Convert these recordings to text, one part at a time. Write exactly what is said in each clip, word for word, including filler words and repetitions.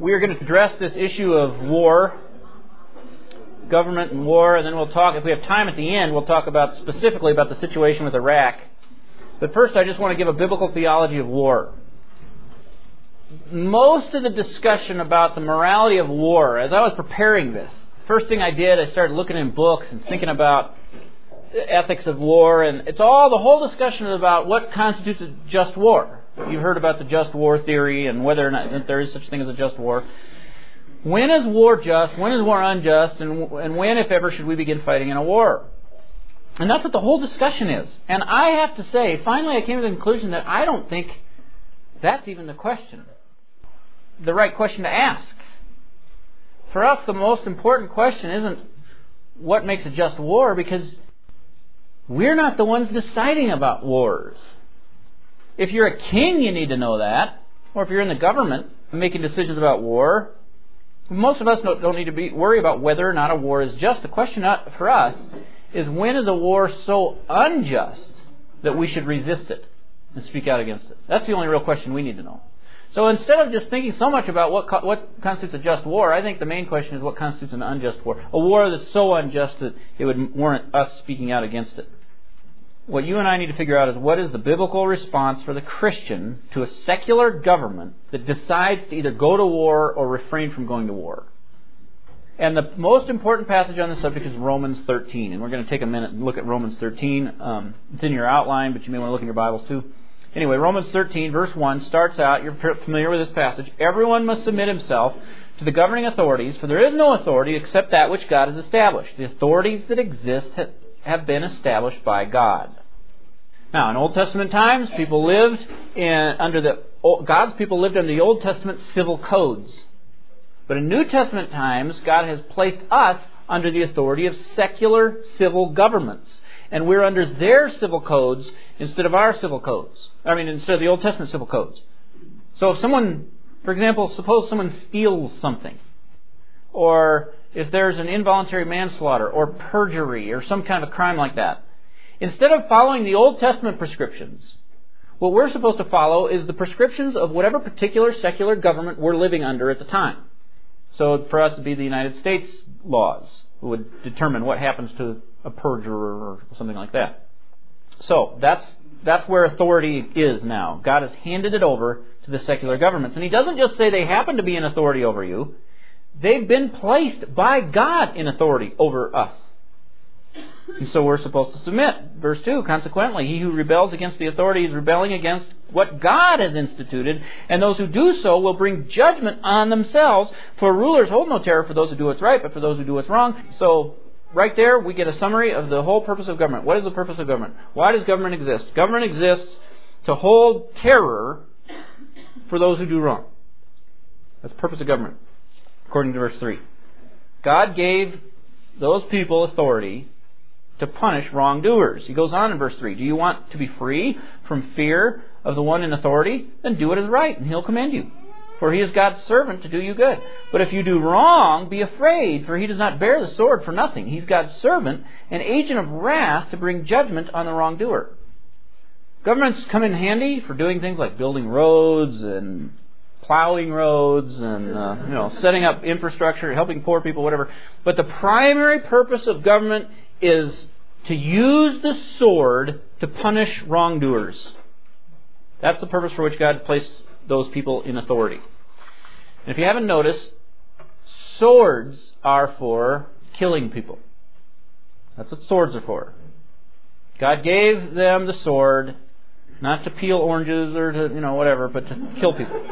We are going to address this issue of war, government and war, and then we'll talk, if we have time at the end, we'll talk about specifically about the situation with Iraq. But first, I just want to give a biblical theology of war. Most of the discussion about the morality of war, as I was preparing this, first thing I did, I started looking in books and thinking about the ethics of war, and it's all, the whole discussion is about what constitutes a just war. You've heard about the just war theory and whether or not that there is such a thing as a just war. When is war just? When is war unjust? And, and when, if ever, should we begin fighting in a war? And that's what the whole discussion is. And I have to say, finally I came to the conclusion that I don't think that's even the question. The right question to ask. For us, the most important question isn't what makes a just war, because we're not the ones deciding about wars. If you're a king, you need to know that. Or if you're in the government making decisions about war, most of us don't need to be worry about whether or not a war is just. The question for us is, when is a war so unjust that we should resist it and speak out against it? That's the only real question we need to know. So instead of just thinking so much about what co- what constitutes a just war, I think the main question is what constitutes an unjust war. A war that's so unjust that it would warrant us speaking out against it. What you and I need to figure out is, what is the biblical response for the Christian to a secular government that decides to either go to war or refrain from going to war? And the most important passage on this subject is Romans thirteen. And we're going to take a minute and look at Romans thirteen. Um, it's in your outline, but you may want to look in your Bibles too. Anyway, Romans thirteen, verse one, starts out, you're familiar with this passage, everyone must submit himself to the governing authorities, for there is no authority except that which God has established. The authorities that exist have been established by God. Now, in Old Testament times, people lived in, under the God's people lived under the Old Testament civil codes. But in New Testament times, God has placed us under the authority of secular civil governments. And we're under their civil codes instead of our civil codes. I mean, instead of the Old Testament civil codes. So if someone, for example, suppose someone steals something, or if there's an involuntary manslaughter or perjury or some kind of a crime like that, instead of following the Old Testament prescriptions, what we're supposed to follow is the prescriptions of whatever particular secular government we're living under at the time. So for us, it would be the United States laws who would determine what happens to a perjurer or something like that. So that's that's where authority is now. God has handed it over to the secular governments. And He doesn't just say they happen to be in authority over you. They've been placed by God in authority over us. And so we're supposed to submit. Verse two, consequently, he who rebels against the authority is rebelling against what God has instituted, and those who do so will bring judgment on themselves. For rulers hold no terror for those who do what's right, but for those who do what's wrong. So right there, we get a summary of the whole purpose of government. What is the purpose of government? Why does government exist? Government exists to hold terror for those who do wrong. That's the purpose of government, according to verse three. God gave those people authority to punish wrongdoers. He goes on in verse three. Do you want to be free from fear of the one in authority? Then do what is right, and He'll commend you. For He is God's servant to do you good. But if you do wrong, be afraid, for He does not bear the sword for nothing. He's God's servant, an agent of wrath to bring judgment on the wrongdoer. Governments come in handy for doing things like building roads and plowing roads and uh, you know, setting up infrastructure, helping poor people, whatever. But the primary purpose of government is to use the sword to punish wrongdoers. That's the purpose for which God placed those people in authority. And if you haven't noticed, swords are for killing people. That's what swords are for. God gave them the sword not to peel oranges or to, you know, whatever, but to kill people.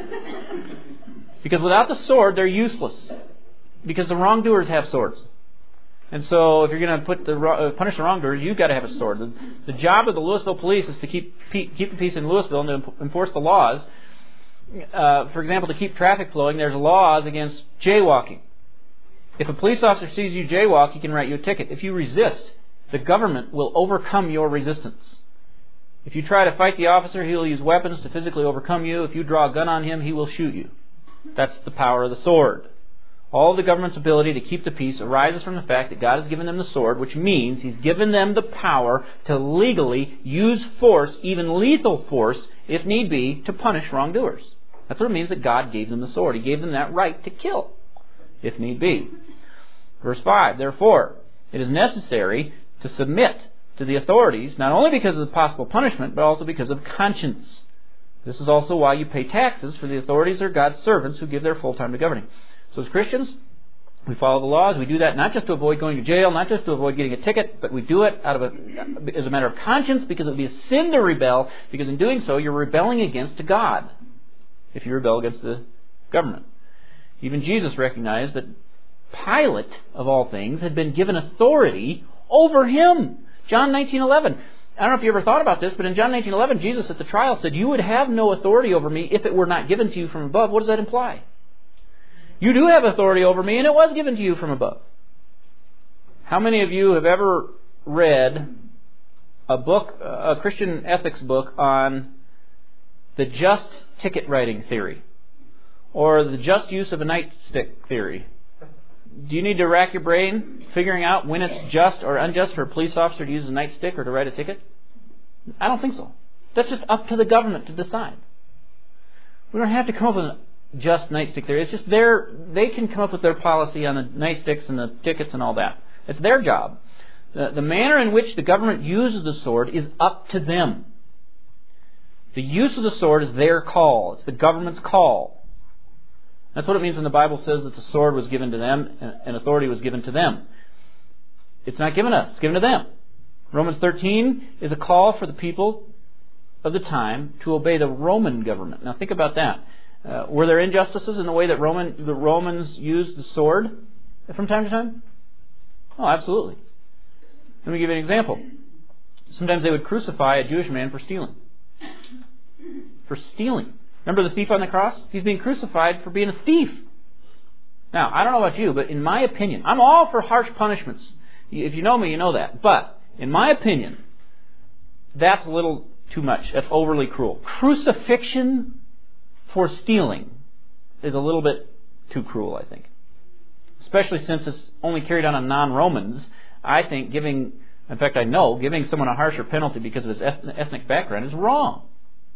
Because without the sword, they're useless. Because the wrongdoers have swords. And so if you're going to put the uh, punish the wrongdoers, you've got to have a sword. The, the job of the Louisville police is to keep keep the peace in Louisville and to enforce the laws. Uh, for example, to keep traffic flowing, there's laws against jaywalking. If a police officer sees you jaywalk, he can write you a ticket. If you resist, the government will overcome your resistance. If you try to fight the officer, he'll use weapons to physically overcome you. If you draw a gun on him, he will shoot you. That's the power of the sword. All of the government's ability to keep the peace arises from the fact that God has given them the sword, which means He's given them the power to legally use force, even lethal force, if need be, to punish wrongdoers. That's what it means that God gave them the sword. He gave them that right to kill, if need be. Verse five, therefore, it is necessary to submit to the authorities, not only because of the possible punishment, but also because of conscience. This is also why you pay taxes, for the authorities are God's servants who give their full time to governing. So as Christians, we follow the laws. We do that not just to avoid going to jail, not just to avoid getting a ticket, but we do it out of a, as a matter of conscience, because it would be a sin to rebel, because in doing so, you're rebelling against God if you rebel against the government. Even Jesus recognized that Pilate, of all things, had been given authority over him. John nineteen eleven. I don't know if you ever thought about this, but in John nineteen eleven, Jesus at the trial said, you would have no authority over me if it were not given to you from above. What does that imply? You do have authority over me, and it was given to you from above. How many of you have ever read a book, a Christian ethics book on the just ticket writing theory, or the just use of a nightstick theory? Do you need to rack your brain figuring out when it's just or unjust for a police officer to use a nightstick or to write a ticket? I don't think so. That's just up to the government to decide. We don't have to come up with a just nightstick theory. It's just their, they can come up with their policy on the nightsticks and the tickets and all that. It's their job. The, the manner in which the government uses the sword is up to them. The use of the sword is their call. It's the government's call. That's what it means when the Bible says that the sword was given to them and authority was given to them. It's not given us. It's given to them. Romans thirteen is a call for the people of the time to obey the Roman government. Now think about that. Uh, were there injustices in the way that Roman the Romans used the sword from time to time? Oh, absolutely. Let me give you an example. Sometimes they would crucify a Jewish man for stealing. For stealing. Remember the thief on the cross? He's being crucified for being a thief. Now, I don't know about you, but in my opinion, I'm all for harsh punishments. If you know me, you know that. But, in my opinion, that's a little too much. That's overly cruel. Crucifixion for stealing is a little bit too cruel, I think. Especially since it's only carried on on non-Romans. I think giving, in fact I know, giving someone a harsher penalty because of his ethnic background is wrong.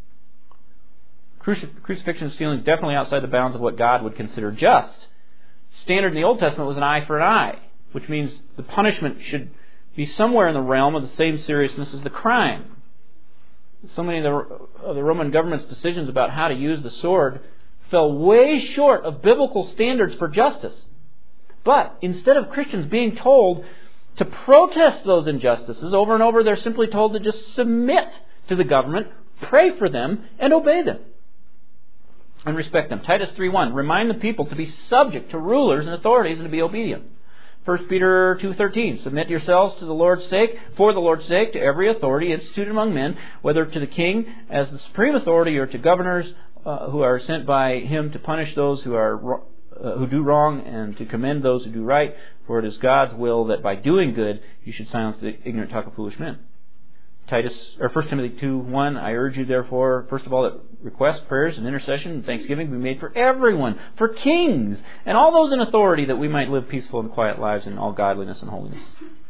Crucifixion and stealing is definitely outside the bounds of what God would consider just. Standard in the Old Testament was an eye for an eye, which means the punishment should be somewhere in the realm of the same seriousness as the crime. So many of the, of the Roman government's decisions about how to use the sword fell way short of biblical standards for justice. But instead of Christians being told to protest those injustices over and over, they're simply told to just submit to the government, pray for them, and obey them. And respect them. Titus three one, remind the people to be subject to rulers and authorities and to be obedient. First Peter two thirteen, submit yourselves to the Lord's sake, for the Lord's sake, to every authority instituted among men, whether to the king as the supreme authority or to governors uh, who are sent by him to punish those who are uh, who do wrong and to commend those who do right. For it is God's will that by doing good you should silence the ignorant talk of foolish men. Titus or First Timothy two one, I urge you therefore, first of all, that requests, prayers, and intercession and thanksgiving be made for everyone, for kings, and all those in authority, that we might live peaceful and quiet lives in all godliness and holiness.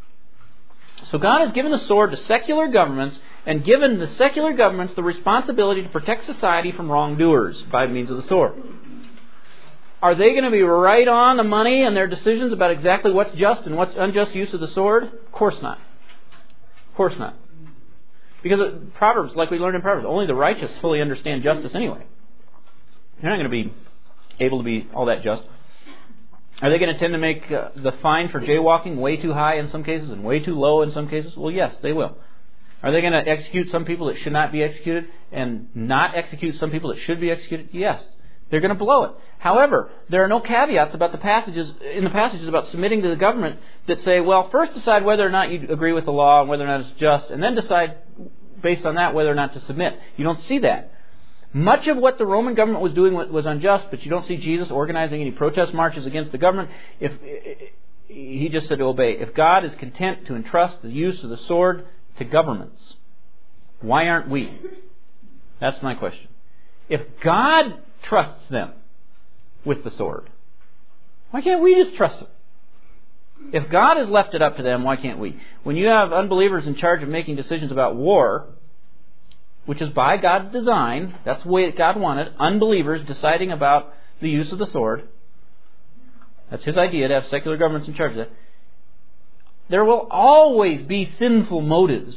So God has given the sword to secular governments and given the secular governments the responsibility to protect society from wrongdoers by means of the sword. Are they going to be right on the money in their decisions about exactly what's just and what's unjust use of the sword? Of course not. Of course not. Because Proverbs, like we learned in Proverbs, only the righteous fully understand justice anyway. You're not going to be able to be all that just. Are they going to tend to make uh, the fine for jaywalking way too high in some cases and way too low in some cases? Well, yes, they will. Are they going to execute some people that should not be executed and not execute some people that should be executed? Yes. They're going to blow it. However, there are no caveats about the passages in the passages about submitting to the government that say, well, first decide whether or not you agree with the law and whether or not it's just, and then decide based on that whether or not to submit. You don't see that. Much of what the Roman government was doing was unjust, but you don't see Jesus organizing any protest marches against the government. If he just said to obey. If God is content to entrust the use of the sword to governments, why aren't we? That's my question. If God trusts them with the sword, why can't we just trust them? If God has left it up to them, why can't we? When you have unbelievers in charge of making decisions about war, which is by God's design, that's the way God wanted, unbelievers deciding about the use of the sword. That's His idea, to have secular governments in charge of that. There will always be sinful motives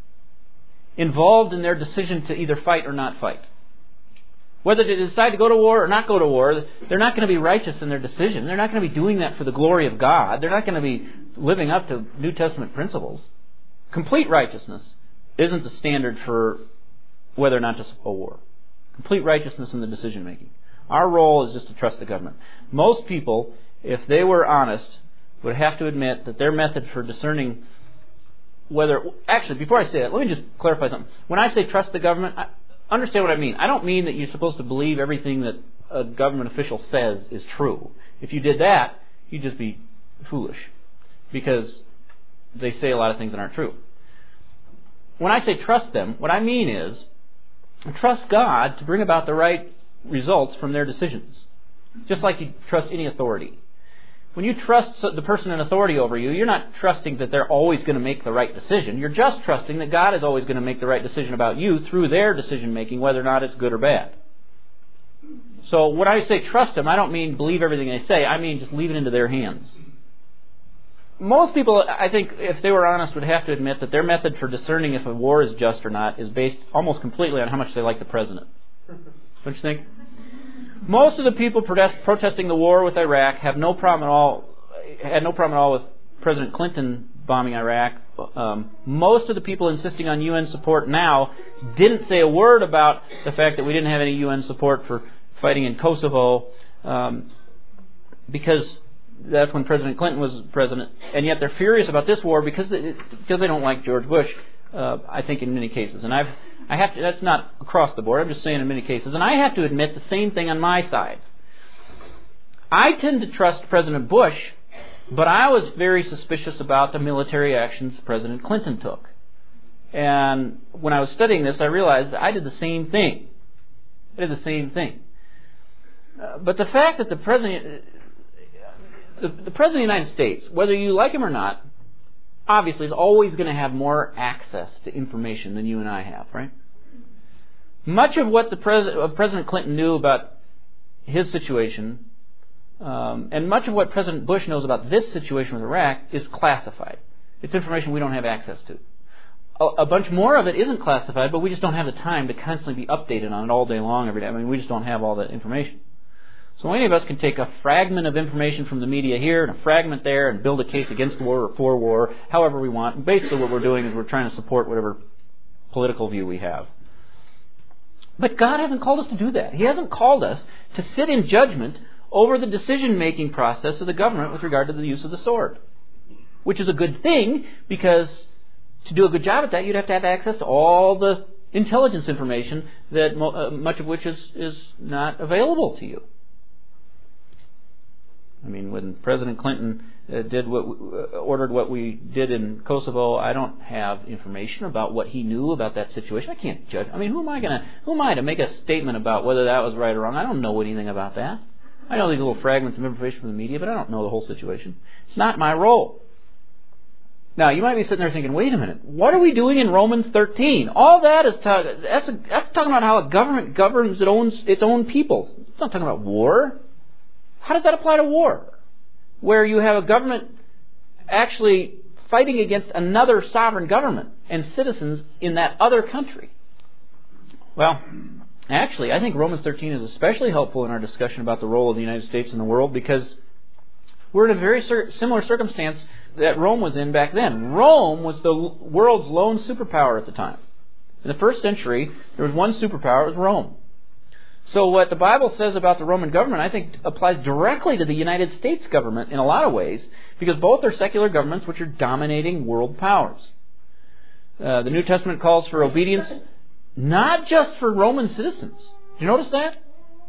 involved in their decision to either fight or not fight. Whether they decide to go to war or not go to war, they're not going to be righteous in their decision. They're not going to be doing that for the glory of God. They're not going to be living up to New Testament principles. Complete righteousness isn't the standard for whether or not to support war. Complete righteousness in the decision making. Our role is just to trust the government. Most people, if they were honest, would have to admit that their method for discerning whether... Actually, before I say that, let me just clarify something. When I say trust the government, I understand what I mean. I don't mean that you're supposed to believe everything that a government official says is true. If you did that, you'd just be foolish, because they say a lot of things that aren't true. When I say trust them, what I mean is trust God to bring about the right results from their decisions, just like you trust any authority. When you trust the person in authority over you, you're not trusting that they're always going to make the right decision. You're just trusting that God is always going to make the right decision about you through their decision making, whether or not it's good or bad. So when I say trust them, I don't mean believe everything they say. I mean just leave it into their hands. Most people, I think, if they were honest, would have to admit that their method for discerning if a war is just or not is based almost completely on how much they like the president. Don't you think? Most of the people protest, protesting the war with Iraq have no problem at all. Had no problem at all with President Clinton bombing Iraq. Um, most of the people insisting on U N support now didn't say a word about the fact that we didn't have any U N support for fighting in Kosovo, um, because that's when President Clinton was president. And yet they're furious about this war because they, because they don't like George Bush. Uh, I think in many cases, and I've I have to. That's not across the board. I'm just saying in many cases, and I have to admit the same thing on my side. I tend to trust President Bush, but I was very suspicious about the military actions President Clinton took. And when I was studying this, I realized that I did the same thing. I did the same thing. Uh, but the fact that the president, the, the president of the United States, whether you like him or not, obviously is always going to have more access to information than you and I have, right? Much of what the pres- uh, President Clinton knew about his situation, um, and much of what President Bush knows about this situation with Iraq is classified. It's information we don't have access to. A, a bunch more of it isn't classified, but we just don't have the time to constantly be updated on it all day long, every day. I mean, we just don't have all that information. So any of us can take a fragment of information from the media here and a fragment there and build a case against war or for war, however we want. And basically what we're doing is we're trying to support whatever political view we have. But God hasn't called us to do that. He hasn't called us to sit in judgment over the decision-making process of the government with regard to the use of the sword. Which is a good thing, because to do a good job at that, you'd have to have access to all the intelligence information, that mo- uh, much of which is, is not available to you. I mean, when President Clinton uh, did what uh, ordered what we did in Kosovo, I don't have information about what he knew about that situation. I can't judge. I mean, who am I going to who am I to make a statement about whether that was right or wrong? I don't know anything about that. I know these little fragments of information from the media, but I don't know the whole situation. It's not my role. Now, you might be sitting there thinking, "Wait a minute, what are we doing in Romans thirteen? All that is ta- that's a, that's talking about how a government governs its own its own peoples. It's not talking about war." How does that apply to war? Where you have a government actually fighting against another sovereign government and citizens in that other country. Well, actually, I think Romans thirteen is especially helpful in our discussion about the role of the United States in the world, because we're in a very cir- similar circumstance that Rome was in back then. Rome was the world's lone superpower at the time. In the first century, there was one superpower, it was Rome. So what the Bible says about the Roman government, I think, applies directly to the United States government in a lot of ways, because both are secular governments which are dominating world powers. Uh, the New Testament calls for obedience not just for Roman citizens. Did you notice that?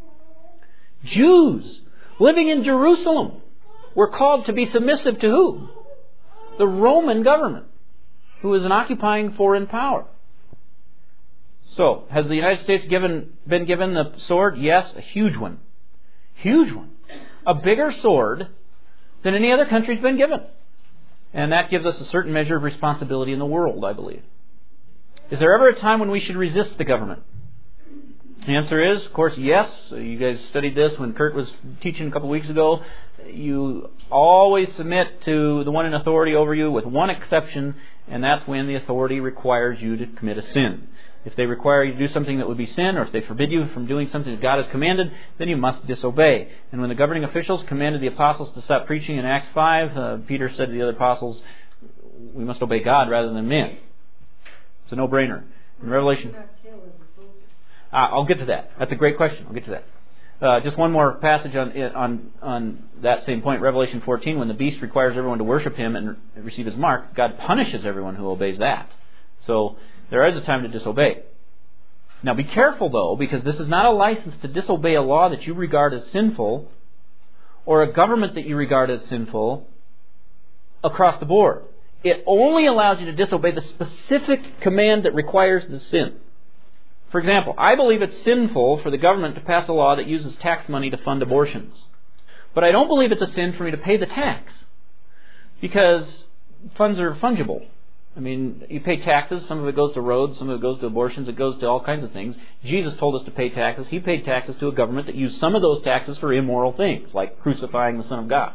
Jews living in Jerusalem were called to be submissive to who? The Roman government, who is an occupying foreign power. So, has the United States given been given the sword? Yes, a huge one. Huge one. A bigger sword than any other country's been given. And that gives us a certain measure of responsibility in the world, I believe. Is there ever a time when we should resist the government? The answer is, of course, yes. You guys studied this when Kurt was teaching a couple weeks ago. You always submit to the one in authority over you with one exception, and that's when the authority requires you to commit a sin. If they require you to do something that would be sin, or if they forbid you from doing something that God has commanded, then you must disobey. And when the governing officials commanded the apostles to stop preaching in Acts five, uh, Peter said to the other apostles, we must obey God rather than men. It's a no-brainer. In Revelation... Uh, I'll get to that. That's a great question. I'll get to that. Uh, just one more passage on on on that same point. Revelation fourteen, when the beast requires everyone to worship him and receive his mark, God punishes everyone who obeys that. So there is a time to disobey. Now be careful, though, because this is not a license to disobey a law that you regard as sinful or a government that you regard as sinful across the board. It only allows you to disobey the specific command that requires the sin. For example, I believe it's sinful for the government to pass a law that uses tax money to fund abortions. But I don't believe it's a sin for me to pay the tax, because funds are fungible. I mean, you pay taxes, some of it goes to roads, some of it goes to abortions, it goes to all kinds of things. Jesus told us to pay taxes. He paid taxes to a government that used some of those taxes for immoral things, like crucifying the Son of God.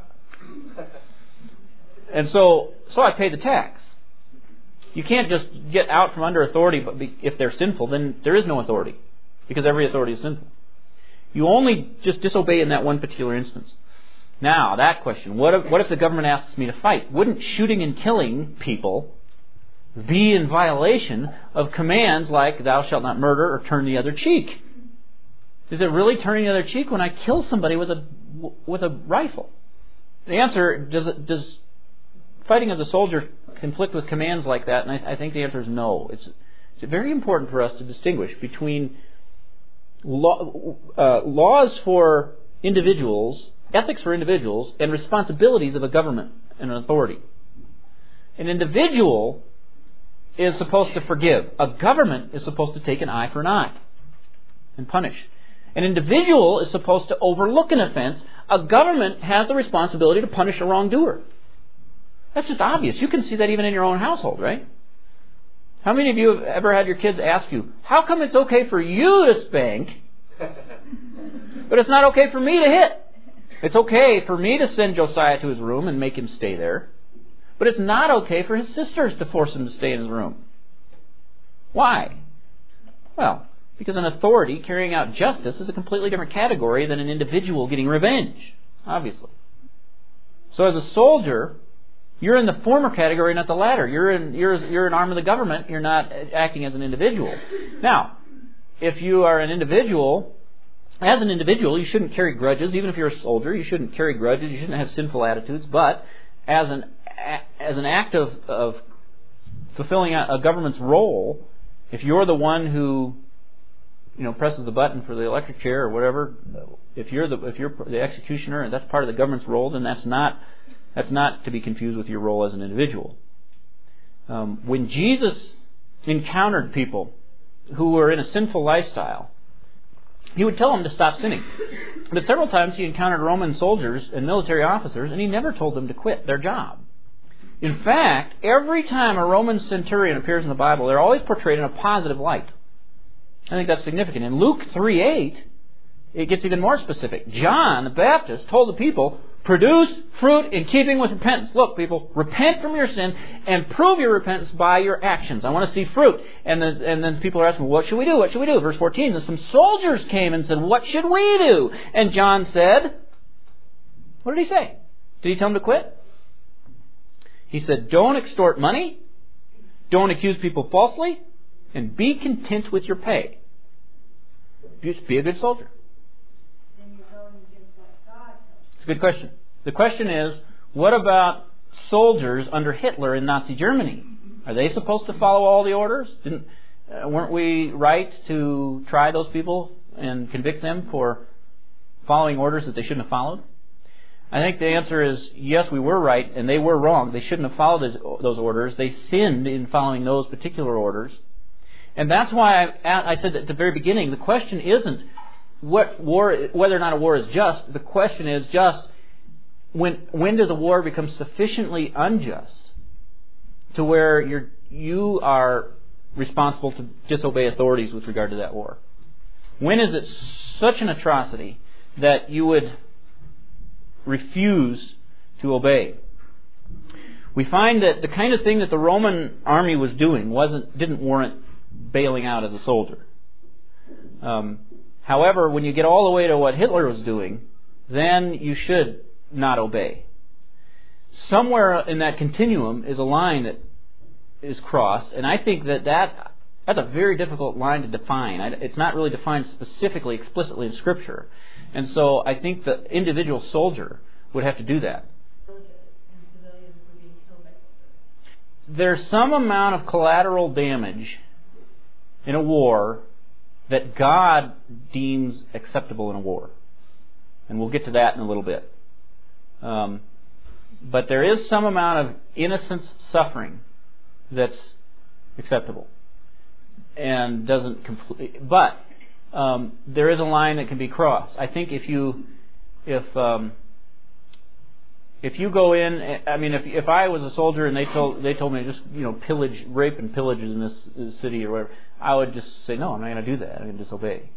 And so, so I pay the tax. You can't just get out from under authority, but if they're sinful, then there is no authority, because every authority is sinful. You only just disobey in that one particular instance. Now, that question, what if, what if the government asks me to fight? Wouldn't shooting and killing people be in violation of commands like thou shalt not murder or turn the other cheek? Is it really turning the other cheek when I kill somebody with a with a rifle? The answer, does it, does fighting as a soldier conflict with commands like that? And I, I think the answer is no. It's, it's very important for us to distinguish between law, uh, laws for individuals, ethics for individuals, and responsibilities of a government and an authority. An individual is supposed to forgive. A government is supposed to take an eye for an eye and punish. An individual is supposed to overlook an offense. A government has the responsibility to punish a wrongdoer. That's just obvious. You can see that even in your own household, right? How many of you have ever had your kids ask you, how come it's okay for you to spank, but it's not okay for me to hit? It's okay for me to send Josiah to his room and make him stay there, but it's not okay for his sisters to force him to stay in his room. Why? Well, because an authority carrying out justice is a completely different category than an individual getting revenge, obviously. So as a soldier, you're in the former category, not the latter. You're in, you're, you're an arm of the government. You're not acting as an individual. Now, if you are an individual, as an individual, you shouldn't carry grudges. Even if you're a soldier, you shouldn't carry grudges. You shouldn't have sinful attitudes. But as an as an act of, of fulfilling a government's role, if you're the one who, you know, presses the button for the electric chair or whatever, if you're the if you're the executioner and that's part of the government's role, then that's not that's not to be confused with your role as an individual. Um, when Jesus encountered people who were in a sinful lifestyle, he would tell them to stop sinning. But several times he encountered Roman soldiers and military officers, and he never told them to quit their job. In fact, every time a Roman centurion appears in the Bible, they're always portrayed in a positive light. I think that's significant. In Luke three eight, it gets even more specific. John the Baptist told the people, produce fruit in keeping with repentance. Look, people, repent from your sin and prove your repentance by your actions. I want to see fruit. And then, and then people are asking, what should we do? What should we do? Verse fourteen, then some soldiers came and said, what should we do? And John said, what did he say? Did he tell them to quit? He said, don't extort money, don't accuse people falsely, and be content with your pay. Just be a good soldier. It's a good question. The question is, what about soldiers under Hitler in Nazi Germany? Are they supposed to follow all the orders? Didn't, uh, weren't we right to try those people and convict them for following orders that they shouldn't have followed? I think the answer is yes, we were right, and they were wrong. They shouldn't have followed those, those orders. They sinned in following those particular orders. And that's why I, I said at the very beginning, the question isn't what war, whether or not a war is just. The question is just when when does a war become sufficiently unjust to where you're you are responsible to disobey authorities with regard to that war? When is it such an atrocity that you would refuse to obey? We find that the kind of thing that the Roman army was doing wasn't didn't warrant bailing out as a soldier. Um, however, when you get all the way to what Hitler was doing, then you should not obey. Somewhere in that continuum is a line that is crossed, and I think that, that that's a very difficult line to define. It's not really defined specifically, explicitly in Scripture. And so I think the individual soldier would have to do that. There's some amount of collateral damage in a war that God deems acceptable in a war. And we'll get to that in a little bit. Um, but there is some amount of innocent suffering that's acceptable. And doesn't completely... But um, there is a line that can be crossed. I think if you... If... Um, If you go in, I mean, if if I was a soldier and they told they told me to just you know pillage, rape and pillage in this, this city or whatever, I would just say no, I'm not going to do that. I'm going to disobey.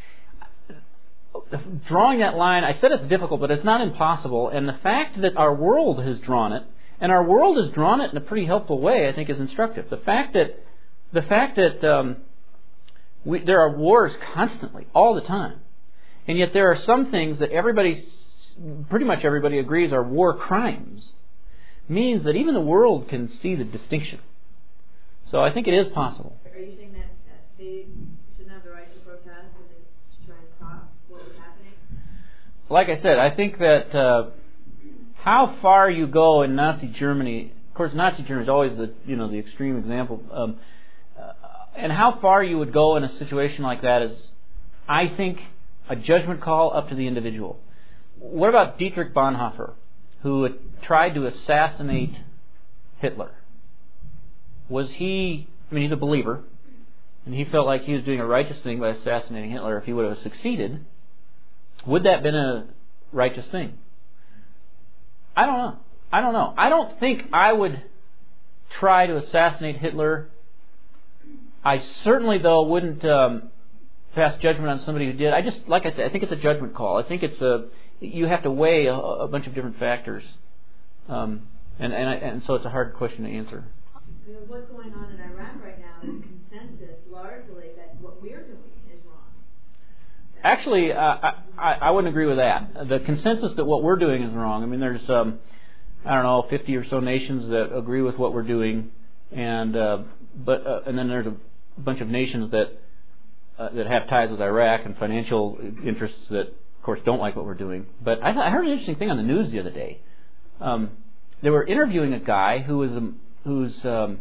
Drawing that line, I said it's difficult, but it's not impossible. And the fact that our world has drawn it, and our world has drawn it in a pretty helpful way, I think, is instructive. The fact that the fact that um, we, there are wars constantly, all the time, and yet there are some things that everybody. Pretty much everybody agrees are war crimes, means that even the world can see the distinction. So I think it is possible. Are you saying that they shouldn't have the right to protest and to try and stop what was happening? Like I said, I think that uh, how far you go in Nazi Germany, of course Nazi Germany is always the you know the extreme example, um, uh, and how far you would go in a situation like that is, I think, a judgment call up to the individual. What about Dietrich Bonhoeffer, who had tried to assassinate Hitler? Was he, I mean, he's a believer, and he felt like he was doing a righteous thing by assassinating Hitler. If he would have succeeded, would that have been a righteous thing? I don't know. I don't know. I don't think I would try to assassinate Hitler. I certainly, though, wouldn't um, pass judgment on somebody who did. I just, like I said, I think it's a judgment call. I think it's a You have to weigh a, a bunch of different factors, um, and and, I, and so it's a hard question to answer. Because what's going on in Iraq right now is consensus largely that what we're doing is wrong. Actually, uh, I, I I wouldn't agree with that. The consensus that what we're doing is wrong. I mean, there's um, I don't know, fifty or so nations that agree with what we're doing, and uh, but uh, and then there's a bunch of nations that uh, that have ties with Iraq and financial interests that, of course, don't like what we're doing. But I, I heard an interesting thing on the news the other day. Um, they were interviewing a guy who was a, who's um,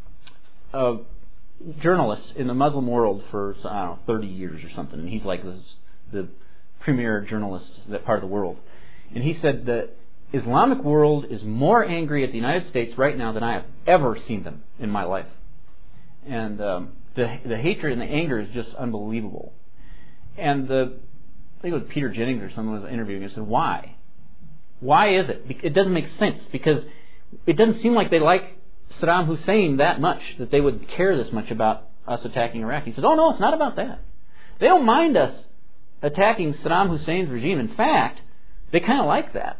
a journalist in the Muslim world for, I don't know, thirty years or something. And he's like this, the premier journalist in that part of the world. And he said the Islamic world is more angry at the United States right now than I have ever seen them in my life. And um, the the hatred and the anger is just unbelievable. And the I think it was Peter Jennings or someone was interviewing and said, why? Why is it? It doesn't make sense, because it doesn't seem like they like Saddam Hussein that much, that they would care this much about us attacking Iraq. He said, oh no, it's not about that. They don't mind us attacking Saddam Hussein's regime. In fact, they kind of like that.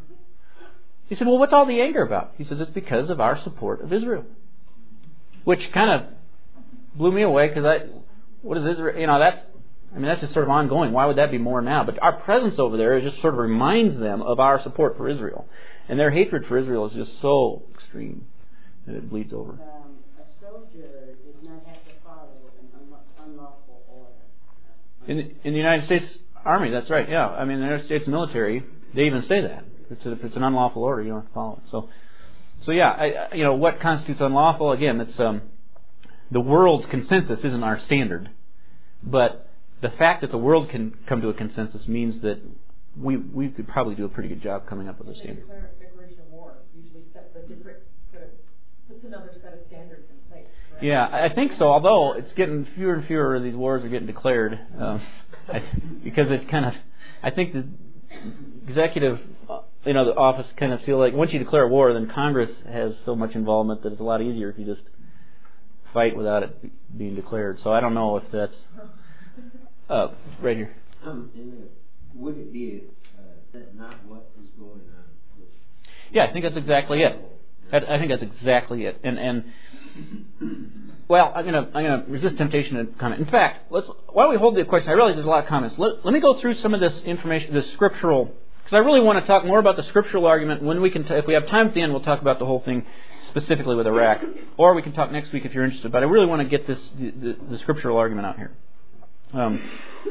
He said, well, what's all the anger about? He says, it's because of our support of Israel. Which kind of blew me away, because I, what is Israel? You know, that's, I mean, that's just sort of ongoing. Why would that be more now? But our presence over there just sort of reminds them of our support for Israel. And their hatred for Israel is just so extreme that it bleeds over. Um, a soldier does not have to follow an unlawful order. In, in the United States Army, that's right, yeah. I mean, the United States military, they even say that. If it's, if it's an unlawful order, you don't have to follow it. So, so yeah, I, you know, what constitutes unlawful? Again, it's um, the world's consensus isn't our standard. But the fact that the world can come to a consensus means that we we could probably do a pretty good job coming up with a standard. The declaration of war usually sets a different, sort of, puts another set of standards in place. Right? Yeah, I think so. Although it's getting fewer and fewer of these wars are getting declared, um, I, because it's kind of, I think the executive, uh, you know, the office kind of feel like once you declare a war, then Congress has so much involvement that it's a lot easier if you just fight without it being declared. So I don't know if that's uh, right here. Um, and, uh, would it be uh, that not what is going on? With yeah, I think that's exactly it. I, I think that's exactly it. And and well, I'm gonna I'm gonna resist temptation to comment. In fact, let's why don't we hold the question? I realize there's a lot of comments. Let, let me go through some of this information, this scriptural, because I really want to talk more about the scriptural argument. When we can, t- if we have time at the end, we'll talk about the whole thing specifically with Iraq, or we can talk next week if you're interested. But I really want to get this the, the, the scriptural argument out here. Um,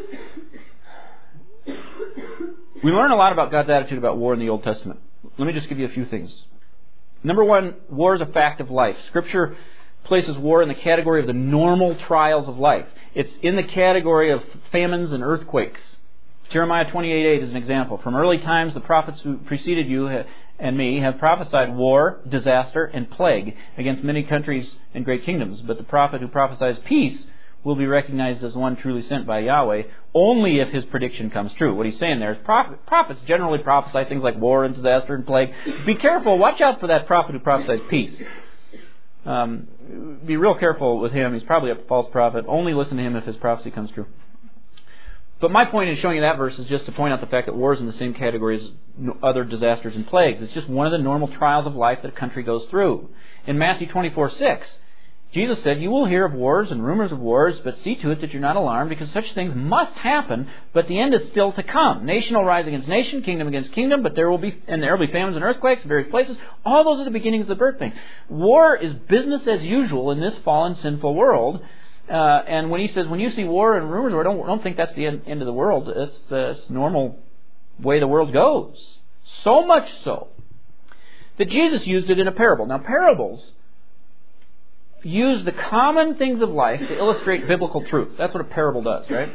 we learn a lot about God's attitude about war in the Old Testament. Let me just give you a few things. Number one, war is a fact of life. Scripture places war in the category of the normal trials of life. It's in the category of famines and earthquakes. Jeremiah twenty-eight eight is an example. From early times, the prophets who preceded you and me have prophesied war, disaster, and plague against many countries and great kingdoms. But the prophet who prophesies peace will be recognized as one truly sent by Yahweh only if his prediction comes true. What he's saying there is prophet, prophets generally prophesy things like war and disaster and plague. Be careful. Watch out for that prophet who prophesies peace. Um, be real careful with him. He's probably a false prophet. Only listen to him if his prophecy comes true. But my point in showing you that verse is just to point out the fact that war is in the same category as other disasters and plagues. It's just one of the normal trials of life that a country goes through. In Matthew twenty-four six, Jesus said, "You will hear of wars and rumors of wars, but see to it that you're not alarmed, because such things must happen, but the end is still to come. Nation will rise against nation, kingdom against kingdom, but there will be and there will be famines and earthquakes in various places." All those are the beginnings of the birth pains. War is business as usual in this fallen, sinful world. Uh, and when he says, when you see war and rumors, I don't, don't think that's the end, end of the world. It's the normal way the world goes. So much so that Jesus used it in a parable. Now, parables use the common things of life to illustrate biblical truth. That's what a parable does, right?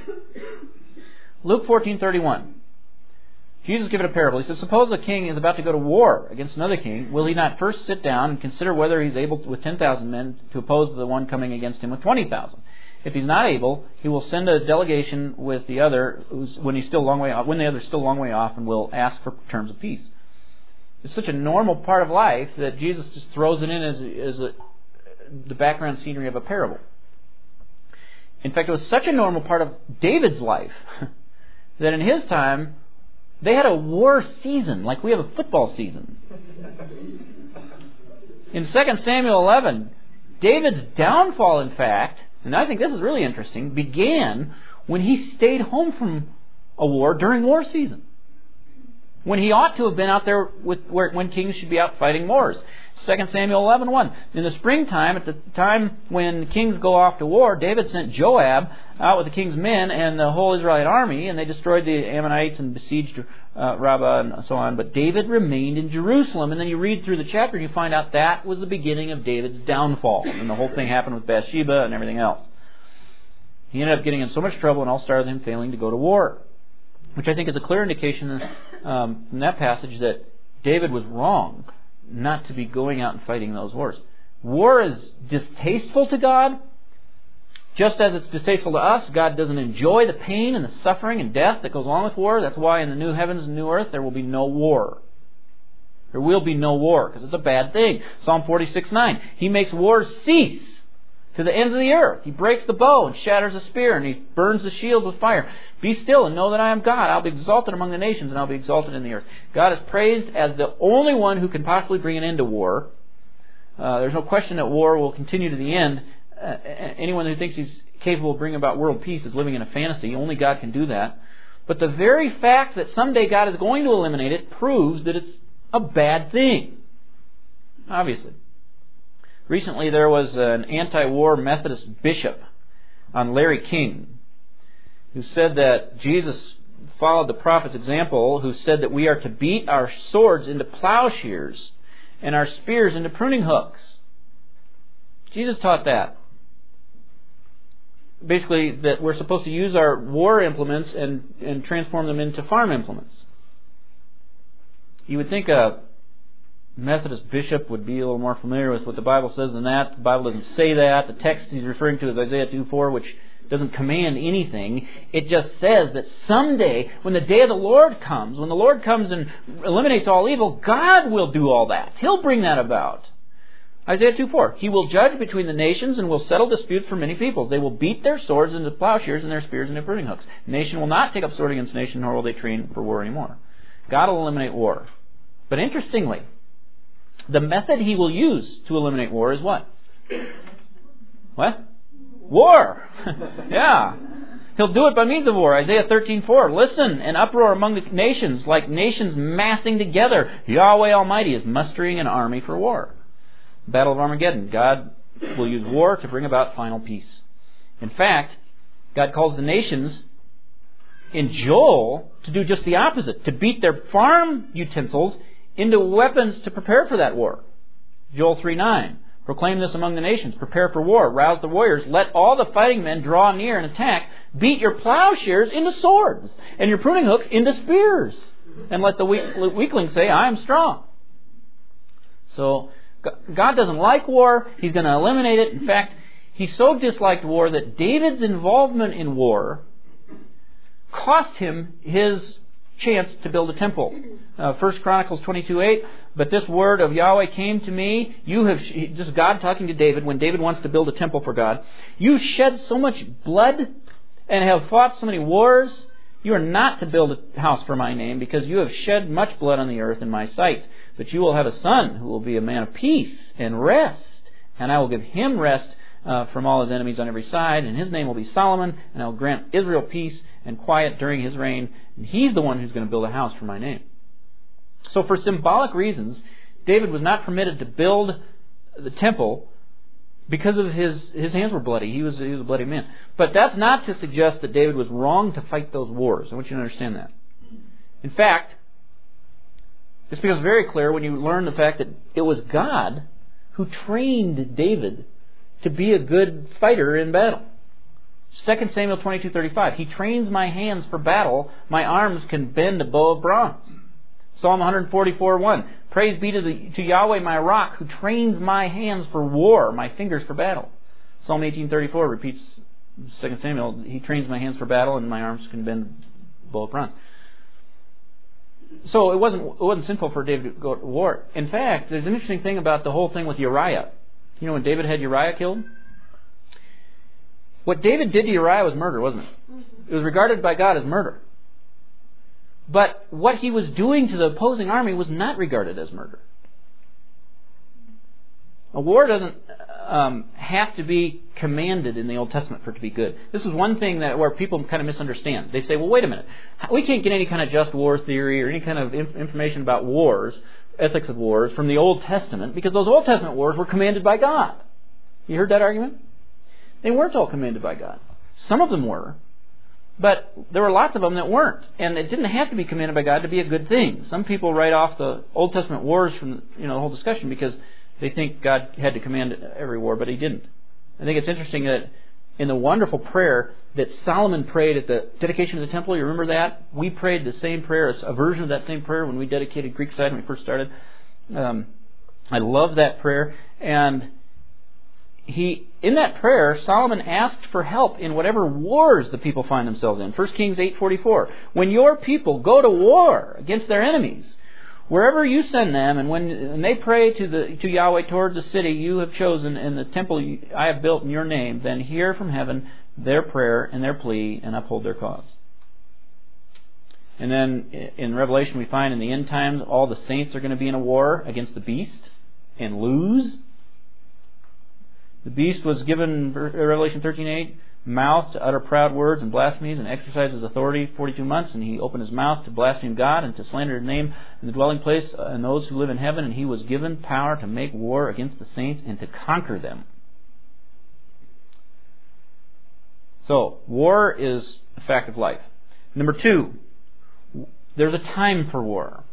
Luke fourteen thirty-one. Jesus given a parable. He says, "Suppose a king is about to go to war against another king. Will he not first sit down and consider whether he's able to, with ten thousand men to oppose the one coming against him with twenty thousand? If he's not able, he will send a delegation with the other who's, when he's still a long way off, when the other's still a long way off, and will ask for terms of peace." It's such a normal part of life that Jesus just throws it in as, as a, the background scenery of a parable. In fact, it was such a normal part of David's life that in his time, they had a war season, like we have a football season. In Second Samuel eleven, David's downfall, in fact, and I think this is really interesting, began when he stayed home from a war during war season. When he ought to have been out there with where, when kings should be out fighting wars. Second Samuel eleven one. In the springtime, at the time when kings go off to war, David sent Joab out with the king's men and the whole Israelite army, and they destroyed the Ammonites and besieged uh, Rabbah and so on. But David remained in Jerusalem. And then you read through the chapter and you find out that was the beginning of David's downfall. And the whole thing happened with Bathsheba and everything else. He ended up getting in so much trouble, and all started with him failing to go to war. Which I think is a clear indication um, in that passage that David was wrong not to be going out and fighting those wars. War is distasteful to God. Just as it's distasteful to us, God doesn't enjoy the pain and the suffering and death that goes along with war. That's why in the new heavens and new earth there will be no war. There will be no war, because it's a bad thing. Psalm forty-six nine. He makes wars cease to the ends of the earth. He breaks the bow and shatters the spear, and he burns the shields with fire. Be still and know that I am God. I'll be exalted among the nations, and I'll be exalted in the earth. God is praised as the only one who can possibly bring an end to war. Uh, there's no question that war will continue to the end. Uh, anyone who thinks he's capable of bringing about world peace is living in a fantasy. Only God can do that. But the very fact that someday God is going to eliminate it proves that it's a bad thing. Obviously. Recently there was an anti-war Methodist bishop on Larry King who said that Jesus followed the prophet's example, who said that we are to beat our swords into plowshares and our spears into pruning hooks. Jesus taught that. Basically, that we're supposed to use our war implements and, and transform them into farm implements. You would think a Methodist bishop would be a little more familiar with what the Bible says than that. The Bible doesn't say that. The text he's referring to is Isaiah two four, which doesn't command anything. It just says that someday, when the day of the Lord comes, when the Lord comes and eliminates all evil, God will do all that. He'll bring that about. Isaiah two four. He will judge between the nations and will settle disputes for many peoples. They will beat their swords into plowshares and their spears into pruning hooks. Nation will not take up sword against nation, nor will they train for war anymore. God will eliminate war. But interestingly, the method He will use to eliminate war is what? What? War! Yeah. He'll do it by means of war. Isaiah thirteen four. Listen, an uproar among the nations, like nations massing together. Yahweh Almighty is mustering an army for war. Battle of Armageddon. God will use war to bring about final peace. In fact, God calls the nations in Joel to do just the opposite, to beat their farm utensils into weapons to prepare for that war. Joel three nine. Proclaim this among the nations. Prepare for war. Rouse the warriors. Let all the fighting men draw near and attack. Beat your plowshares into swords and your pruning hooks into spears. And let the weak, weakling say, I am strong. So, God doesn't like war. He's going to eliminate it. In fact, He so disliked war that David's involvement in war cost him his chance to build a temple. Uh, First Chronicles twenty-two eight. But this word of Yahweh came to me. You have, this is God talking to David when David wants to build a temple for God. You shed so much blood and have fought so many wars. You are not to build a house for my name, because you have shed much blood on the earth in my sight. But you will have a son who will be a man of peace and rest. And I will give him rest uh, from all his enemies on every side. And his name will be Solomon. And I will grant Israel peace and quiet during his reign. And he's the one who's going to build a house for my name. So for symbolic reasons, David was not permitted to build the temple because of his, his hands were bloody. He was, he was a bloody man. But that's not to suggest that David was wrong to fight those wars. I want you to understand that. In fact, this becomes very clear when you learn the fact that it was God who trained David to be a good fighter in battle. Second Samuel twenty-two thirty-five. He trains my hands for battle. My arms can bend a bow of bronze. Psalm one forty-four one. Praise be to, the, to Yahweh my rock, who trains my hands for war, my fingers for battle. Psalm eighteen thirty-four repeats Second Samuel. He trains my hands for battle, and my arms can bend a bow of bronze. So it wasn't it wasn't sinful for David to go to war. In fact, there's an interesting thing about the whole thing with Uriah. You know when David had Uriah killed? What David did to Uriah was murder, wasn't it? It was regarded by God as murder. But what he was doing to the opposing army was not regarded as murder. A war doesn't um, have to be commanded in the Old Testament for it to be good. This is one thing that where people kind of misunderstand. They say, well, wait a minute. We can't get any kind of just war theory or any kind of inf- information about wars, ethics of wars, from the Old Testament, because those Old Testament wars were commanded by God. You heard that argument? They weren't all commanded by God. Some of them were. But there were lots of them that weren't. And it didn't have to be commanded by God to be a good thing. Some people write off the Old Testament wars from you know the whole discussion because they think God had to command every war, but He didn't. I think it's interesting that in the wonderful prayer that Solomon prayed at the dedication of the temple, you remember that? We prayed the same prayer, a version of that same prayer when we dedicated Creekside when we first started. Um, I love that prayer. And He, in that prayer, Solomon asked for help in whatever wars the people find themselves in. First Kings eight forty-four. When your people go to war against their enemies, wherever you send them, and when, when they pray to the to Yahweh toward the city you have chosen and the temple I have built in your name, then hear from heaven their prayer and their plea and uphold their cause. And then in Revelation we find in the end times all the saints are going to be in a war against the beast and lose. The beast was given, Revelation thirteen eight, mouth to utter proud words and blasphemies and exercise his authority forty-two months, and he opened his mouth to blaspheme God and to slander His name in the dwelling place and those who live in heaven, and he was given power to make war against the saints and to conquer them. So, war is a fact of life. Number two, there's a time for war.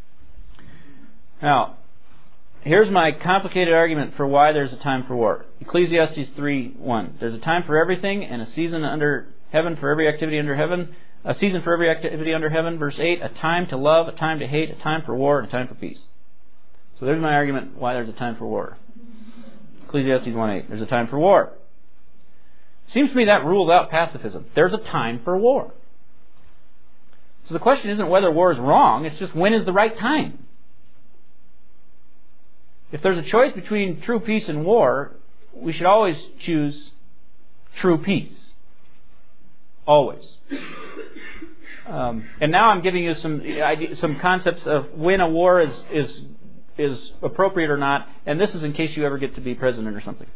Now, here's my complicated argument for why there's a time for war. Ecclesiastes three one. There's a time for everything and a season under heaven for every activity under heaven. A season for every activity under heaven. Verse eight. A time to love, a time to hate, a time for war, and a time for peace. So there's my argument why there's a time for war. Ecclesiastes one eight. There's a time for war. Seems to me that rules out pacifism. There's a time for war. So the question isn't whether war is wrong. It's just when is the right time. if there's a choice between true peace and war, we should always choose true peace. Always. Um, and now I'm giving you some some concepts of when a war is is is appropriate or not, and this is in case you ever get to be president or something.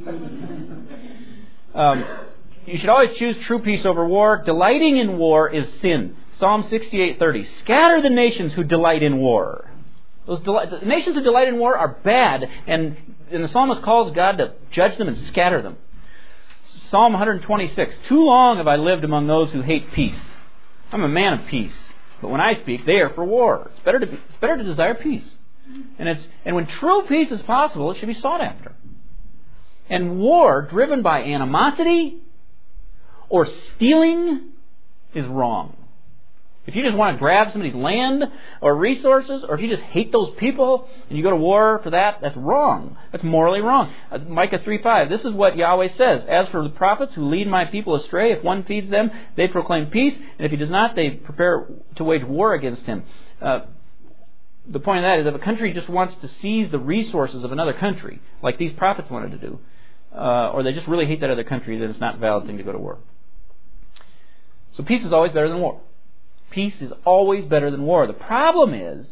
Um, you should always choose true peace over war. Delighting in war is sin. Psalm sixty-eight thirty. Scatter the nations who delight in war. Those deli- the nations who delight in war are bad, and, and the psalmist calls God to judge them and scatter them. Psalm one twenty-six. Too long have I lived among those who hate peace. I'm a man of peace, but when I speak, they are for war. It's better to be, it's better to desire peace, and it's and when true peace is possible, it should be sought after. And war driven by animosity or stealing is wrong. If you just want to grab somebody's land or resources, or if you just hate those people and you go to war for that, that's wrong. That's morally wrong. Uh, Micah three five, this is what Yahweh says. As for the prophets who lead my people astray, if one feeds them, they proclaim peace, and if he does not, they prepare to wage war against him. Uh, the point of that is if a country just wants to seize the resources of another country, like these prophets wanted to do, uh, or they just really hate that other country, then it's not a valid thing to go to war. So peace is always better than war. Peace is always better than war. The problem is,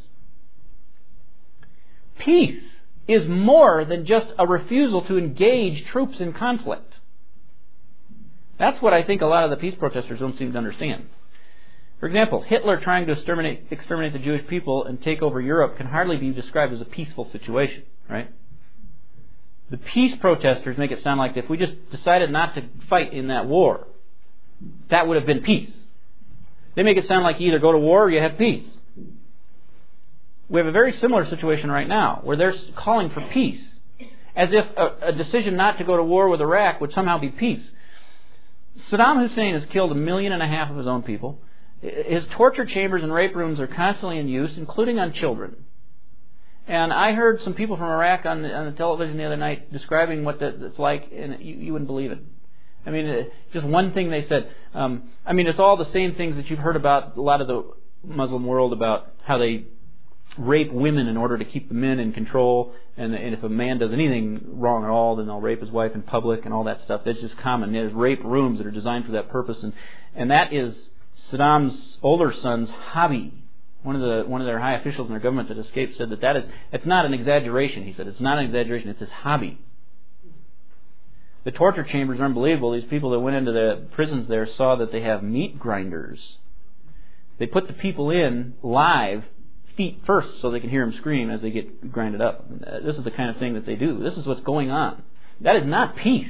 peace is more than just a refusal to engage troops in conflict. That's what I think a lot of the peace protesters don't seem to understand. For example, Hitler trying to exterminate, exterminate the Jewish people and take over Europe can hardly be described as a peaceful situation, right? The peace protesters make it sound like if we just decided not to fight in that war, that would have been peace. They make it sound like you either go to war or you have peace. We have a very similar situation right now, where they're calling for peace, as if a, a decision not to go to war with Iraq would somehow be peace. Saddam Hussein has killed a million and a half of his own people. His torture chambers and rape rooms are constantly in use, including on children. And I heard some people from Iraq on the, on the television the other night describing what that, that's like, and you, you wouldn't believe it. I mean, just one thing they said. Um, I mean, it's all the same things that you've heard about a lot of the Muslim world about how they rape women in order to keep the men in control, and, and if a man does anything wrong at all, then they'll rape his wife in public and all that stuff. That's just common. There's rape rooms that are designed for that purpose, and and that is Saddam's older son's hobby. One of the one of their high officials in their government that escaped said that that is it's not an exaggeration. He said it's not an exaggeration. It's his hobby. The torture chambers are unbelievable. These people that went into the prisons there saw that they have meat grinders. They put the people in live, feet first, so they can hear them scream as they get grinded up. This is the kind of thing that they do. This is what's going on. That is not peace.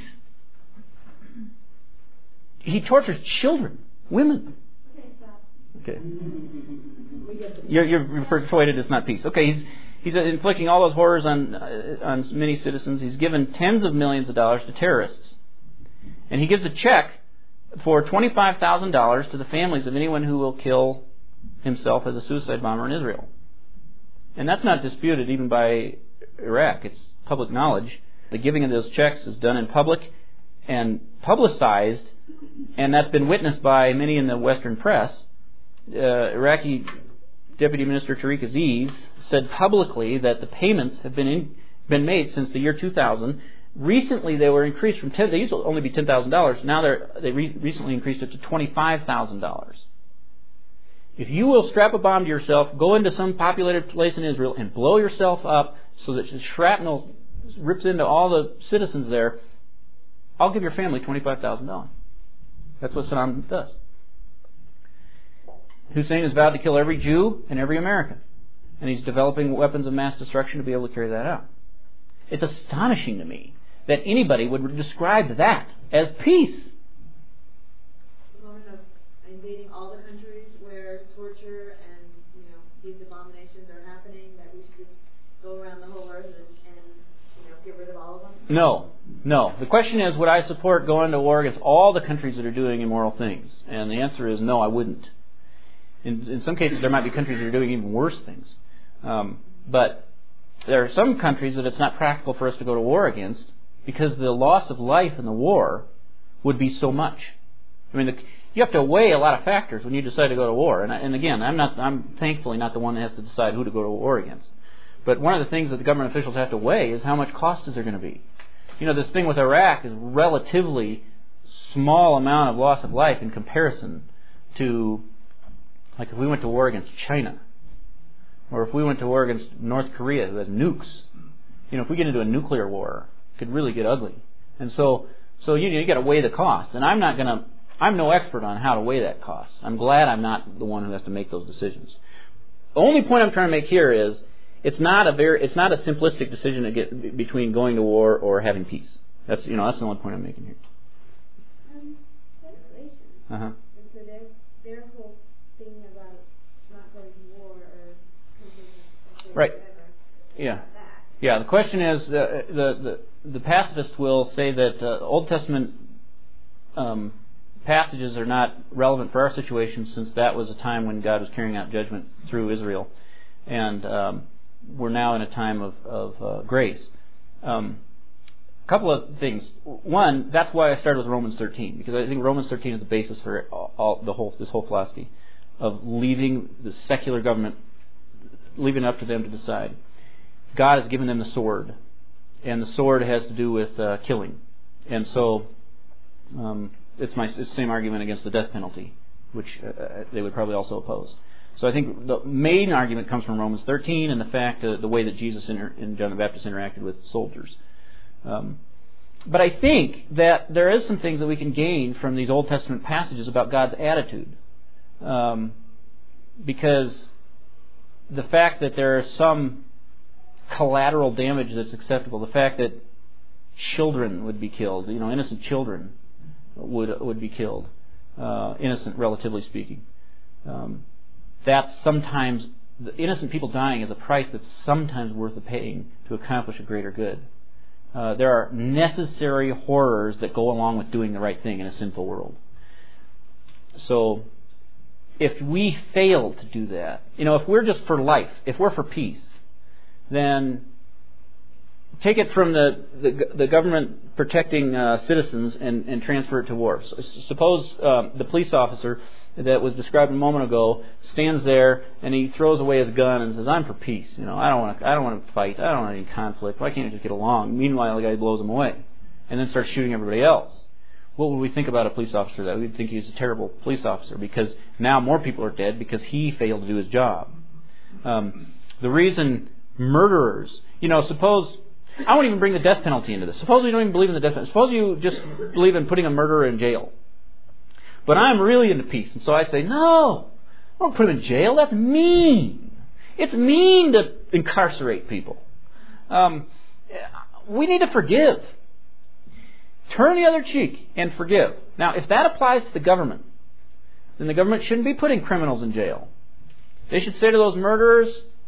He tortures children, women. Okay. You're, you're persuaded it's not peace. Okay, he's he's inflicting all those horrors on uh, on many citizens. He's given tens of millions of dollars to terrorists, and he gives a check for twenty-five thousand dollars to the families of anyone who will kill himself as a suicide bomber in Israel. And that's not disputed even by Iraq. It's public knowledge. The giving of those checks is done in public and publicized, and that's been witnessed by many in the Western press. Uh, Iraqi Deputy Minister Tariq Aziz said publicly that the payments have been in, been made since the year two thousand. Recently, they were increased from ten. They used to only be ten thousand dollars. Now they're they re, recently increased it to twenty-five thousand dollars. If you will strap a bomb to yourself, go into some populated place in Israel and blow yourself up so that the shrapnel rips into all the citizens there, I'll give your family twenty-five thousand dollars. That's what Saddam does. Hussein has vowed to kill every Jew and every American. And he's developing weapons of mass destruction to be able to carry that out. It's astonishing to me that anybody would describe that as peace. The moment of invading all the countries where torture and, you know, these abominations are happening, that we should just go around the whole earth and, and you know, get rid of all of them? No. No. The question is, would I support going to war against all the countries that are doing immoral things? And the answer is no, I wouldn't. In, in some cases, there might be countries that are doing even worse things. Um, but there are some countries that it's not practical for us to go to war against because the loss of life in the war would be so much. I mean, the, you have to weigh a lot of factors when you decide to go to war. And, and again, I'm not. I'm thankfully not the one that has to decide who to go to war against. But one of the things that the government officials have to weigh is how much cost is there going to be. You know, this thing with Iraq is relatively small amount of loss of life in comparison to, like, if we went to war against China, or if we went to war against North Korea, who has nukes. You know, if we get into a nuclear war, it could really get ugly. And so, so you, you got to weigh the cost. And I'm not going to. I'm no expert on how to weigh that cost. I'm glad I'm not the one who has to make those decisions. The only point I'm trying to make here is it's not a very, it's not a simplistic decision to get between going to war or having peace. That's you know that's the only point I'm making here. Um, speculation. Uh huh. And so their their whole thing about not going to war or something, Right. whatever. Yeah. About that. Yeah. The question is, uh, the the the pacifist will say that uh, Old Testament um, passages are not relevant for our situation, since that was a time when God was carrying out judgment through Israel, and um, we're now in a time of, of uh, grace. Um, a couple of things. One, that's why I started with Romans thirteen, because I think Romans thirteen is the basis for all, all the whole this whole philosophy of leaving the secular government, leaving it up to them to decide. God has given them the sword, and the sword has to do with uh, killing, and so. Um, It's my it's the same argument against the death penalty, which uh, they would probably also oppose. So I think the main argument comes from Romans thirteen and the fact uh, the way that Jesus inter- and John the Baptist interacted with soldiers. Um, but I think that there is some things that we can gain from these Old Testament passages about God's attitude, um, because the fact that there is some collateral damage that's acceptable, the fact that children would be killed, you know, innocent children. would would be killed, uh, innocent, relatively speaking. Um, that's sometimes, the innocent people dying is a price that's sometimes worth the paying to accomplish a greater good. Uh, there are necessary horrors that go along with doing the right thing in a sinful world. So, if we fail to do that, you know, if we're just for life, if we're for peace, then take it from the, the, the government protecting uh, citizens and, and transfer it to war. So, suppose uh, the police officer that was described a moment ago stands there and he throws away his gun and says, "I'm for peace. You know, I don't want to. I don't want to fight. I don't want any conflict. Why can't we just get along?" Meanwhile, the guy blows him away, and then starts shooting everybody else. What would we think about a police officer? That we'd think he was a terrible police officer, because now more people are dead because he failed to do his job. Um, the reason murderers, you know, suppose. I won't even bring the death penalty into this. Suppose you don't even believe in the death penalty. Suppose you just believe in putting a murderer in jail. But I'm really into peace. And so I say, no, I don't put him in jail. That's mean. It's mean to incarcerate people. Um, we need to forgive. Turn the other cheek and forgive. Now, if that applies to the government, then the government shouldn't be putting criminals in jail. They should say to those murderers,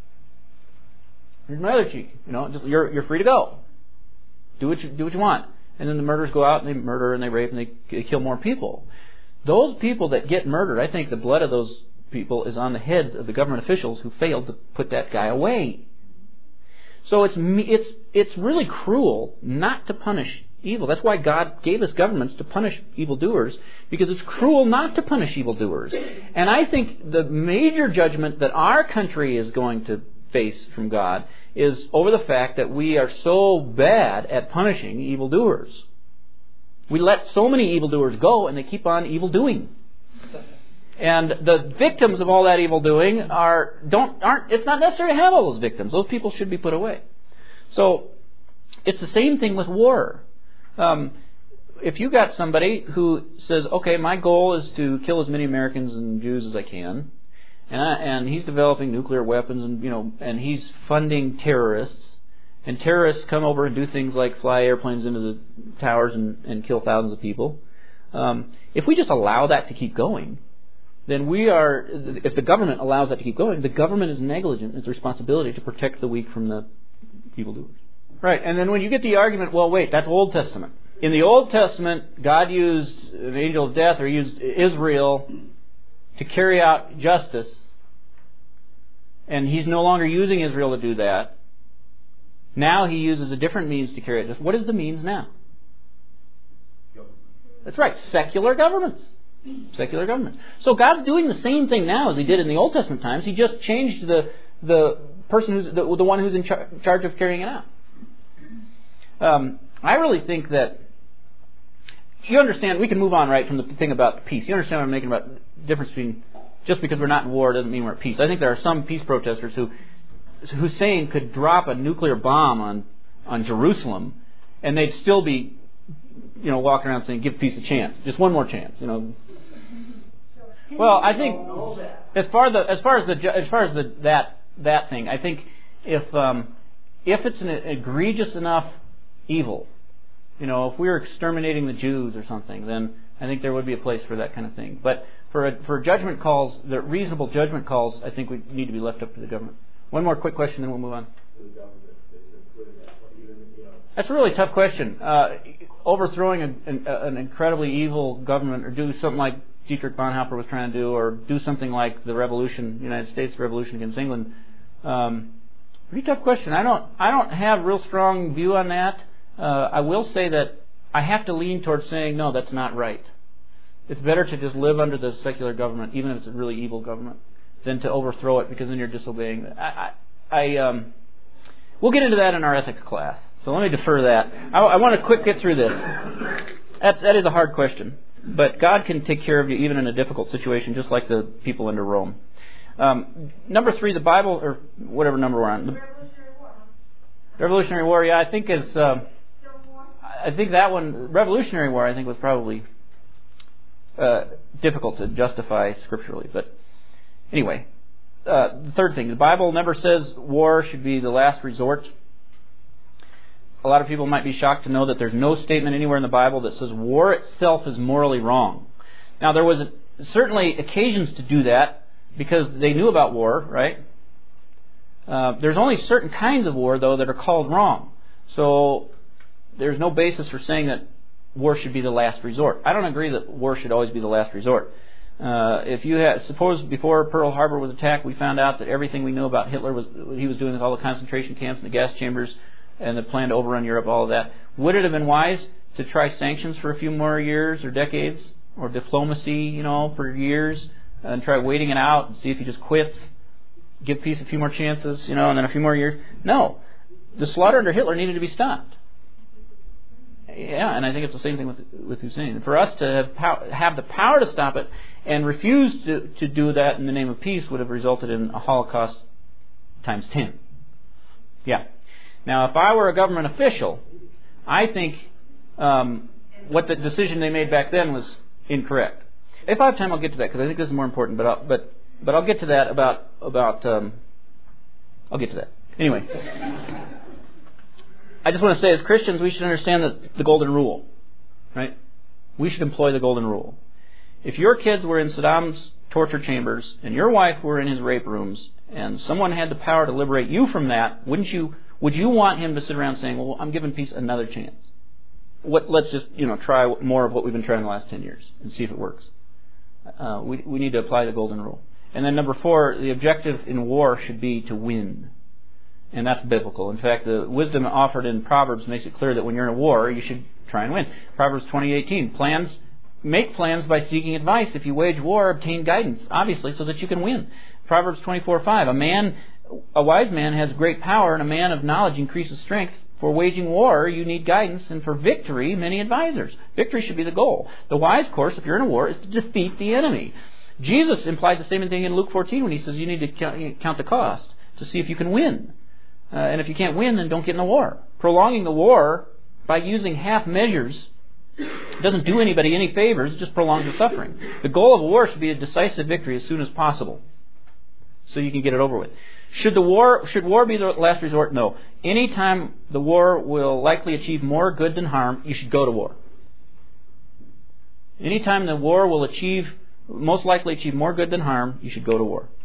"Here's my other cheek. You know, just you're you're free to go. Do what you do what you want." And then the murderers go out and they murder and they rape and they, they kill more people. Those people that get murdered, I think the blood of those people is on the heads of the government officials who failed to put that guy away. So it's it's it's really cruel not to punish evil. That's why God gave us governments, to punish evildoers, because it's cruel not to punish evildoers. And I think the major judgment that our country is going to face from God is over the fact that we are so bad at punishing evildoers. We let so many evildoers go, and they keep on evildoing. And the victims of all that evildoing are don't aren't. It's not necessary to have all those victims. Those people should be put away. So it's the same thing with war. Um, if you got somebody who says, "Okay, my goal is to kill as many Americans and Jews as I can," and I, and he's developing nuclear weapons, and you know, and he's funding terrorists, and terrorists come over and do things like fly airplanes into the towers and, and kill thousands of people. Um, if we just allow that to keep going, then we are, if the government allows that to keep going, the government is negligent in its responsibility to protect the weak from the evildoers. Right, and then when you get the argument, well, wait, that's Old Testament. In the Old Testament, God used an angel of death, or used Israel to carry out justice, and He's no longer using Israel to do that. Now He uses a different means to carry out justice. What is the means now? That's right, secular governments. Secular governments. So God's doing the same thing now as He did in the Old Testament times. He just changed the the person who's the, the one who's in char- charge of carrying it out. Um, I really think that you understand. We can move on right from the thing about peace. You understand what I'm making about the difference between just because we're not in war doesn't mean we're at peace. I think there are some peace protesters who Hussein could drop a nuclear bomb on on Jerusalem, and they'd still be, you know, walking around saying, "Give peace a chance, just one more chance." You know. Well, I think as far the as far as the as far as the that that thing, I think if um, if it's an egregious enough evil, you know, if we were exterminating the Jews or something, then I think there would be a place for that kind of thing. But for a, for judgment calls, the reasonable judgment calls, I think we need to be left up to the government. One more quick question, then we'll move on. That's a really tough question. Uh, overthrowing a, an, an incredibly evil government, or do something like Dietrich Bonhoeffer was trying to do, or do something like the revolution, United States revolution against England. Um, pretty tough question. I don't, I don't have a real strong view on that. Uh, I will say that I have to lean towards saying, no, that's not right. It's better to just live under the secular government, even if it's a really evil government, than to overthrow it, because then you're disobeying. I, I, I um, we'll get into that in our ethics class. So let me defer that. I, I want to quick get through this. That, that is a hard question. But God can take care of you even in a difficult situation, just like the people under Rome. Um, number three, the Bible, or whatever number we're on. The Revolutionary War. Revolutionary War, yeah, I think is. Uh, I think that one, Revolutionary War, I think was probably uh, difficult to justify scripturally. But anyway, uh, the third thing, the Bible never says war should be the last resort. A lot of people might be shocked to know that there's no statement anywhere in the Bible that says war itself is morally wrong. Now, there was a, certainly occasions to do that because they knew about war, right? Uh, there's only certain kinds of war, though, that are called wrong. So there's no basis for saying that war should be the last resort. I don't agree that war should always be the last resort. Uh, if you had, suppose before Pearl Harbor was attacked, we found out that everything we knew about Hitler was what he was doing with all the concentration camps and the gas chambers and the plan to overrun Europe, all of that. Would it have been wise to try sanctions for a few more years or decades, or diplomacy, you know, for years, and try waiting it out and see if he just quits, give peace a few more chances, you know, and then a few more years? No. The slaughter under Hitler needed to be stopped. Yeah, and I think it's the same thing with with Hussein. For us to have pow- have the power to stop it and refuse to, to do that in the name of peace would have resulted in a Holocaust times ten. Yeah. Now, if I were a government official, I think um, what the decision they made back then was incorrect. If I have time, I'll get to that because I think this is more important. But I'll, but but I'll get to that about about. Um, I'll get to that anyway. I just want to say, as Christians, we should understand the, the golden rule, right? We should employ the golden rule. If your kids were in Saddam's torture chambers and your wife were in his rape rooms, and someone had the power to liberate you from that, wouldn't you? Would you want him to sit around saying, "Well, I'm giving peace another chance. What? Let's just you know try more of what we've been trying the last ten years and see if it works." Uh, we we need to apply the golden rule. And then number four, the objective in war should be to win. And that's biblical. In fact, the wisdom offered in Proverbs makes it clear that when you're in a war, you should try and win. Proverbs twenty eighteen, plans, make plans by seeking advice. If you wage war, obtain guidance, obviously, so that you can win. Proverbs twenty-four five, a man, a wise man has great power, and a man of knowledge increases strength. For waging war, you need guidance, and for victory, many advisors. Victory should be the goal. The wise course, if you're in a war, is to defeat the enemy. Jesus implied the same thing in Luke fourteen when he says you need to count, count the cost to see if you can win. Uh, and if you can't win, then don't get in the war. Prolonging the war by using half measures doesn't do anybody any favors, it just prolongs the suffering. The goal of a war should be a decisive victory as soon as possible, so you can get it over with. Should the war should war be the last resort? No. Anytime the war will likely achieve more good than harm, you should go to war. Anytime the war will achieve most likely achieve more good than harm, you should go to war.